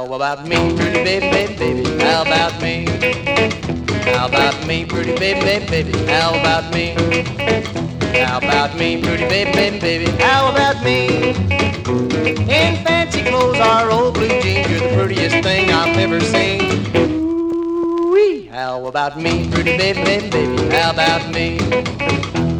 How about me, pretty baby, baby, baby? How about me? How about me, pretty baby, baby, baby? How about me? How about me, pretty baby, baby, baby? How about me? In fancy clothes or old blue jeans, you're the prettiest thing I've ever seen. Ooh-wee. How about me, pretty baby, baby, baby? How about me?